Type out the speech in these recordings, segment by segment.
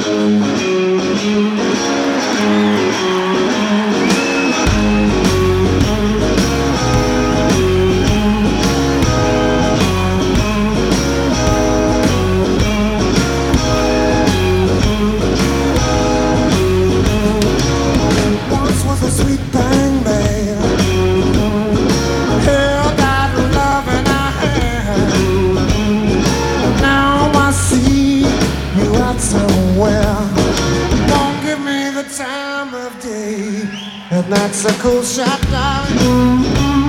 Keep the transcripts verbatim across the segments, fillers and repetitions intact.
That's a cool shot, darling.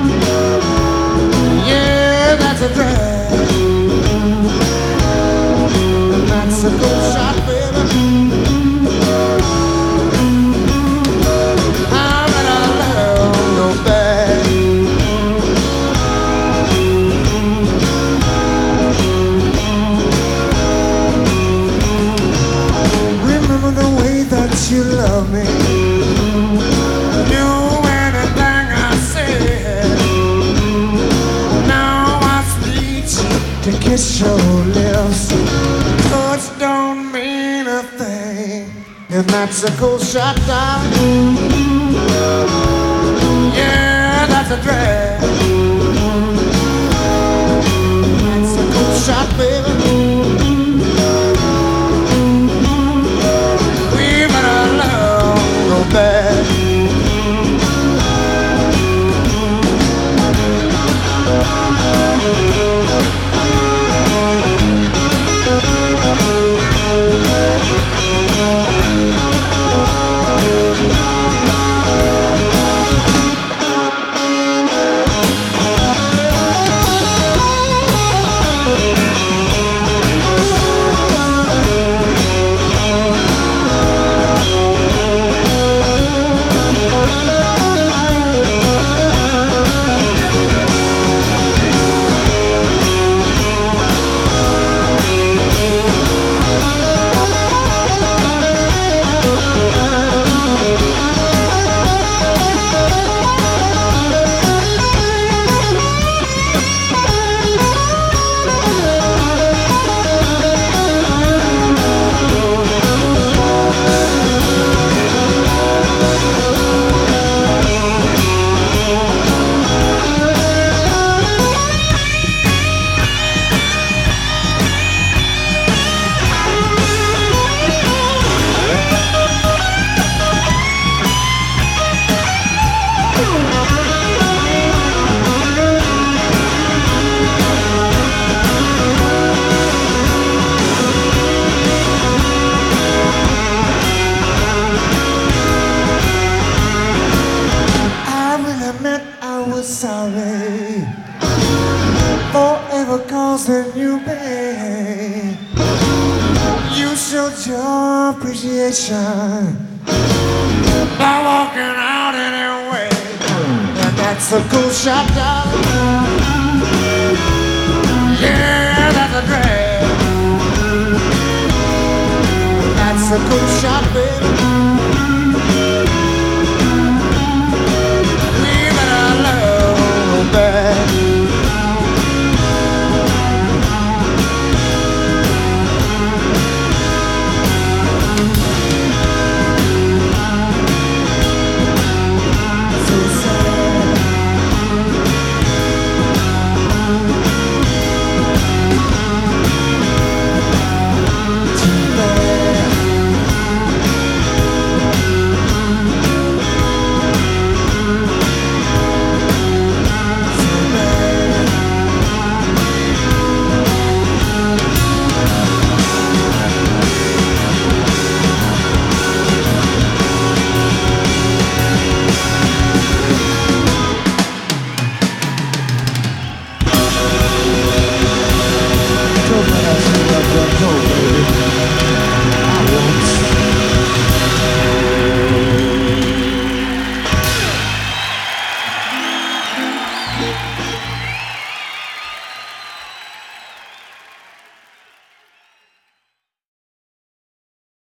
Yeah, that's a drag. And that's a cool shot, baby. I'm in a love, no bag. Remember the way that you love me. To kiss your lips, touch don't mean a thing, and that's a cool shot, darling. Yeah, that's a drag. That's a cool shot, baby. We better love go bad. Sorry for ever causing you pain. You showed your appreciation by walking out anyway, and that's a cool shot, darling. Yeah, that's a drag. That's a cool shot, baby.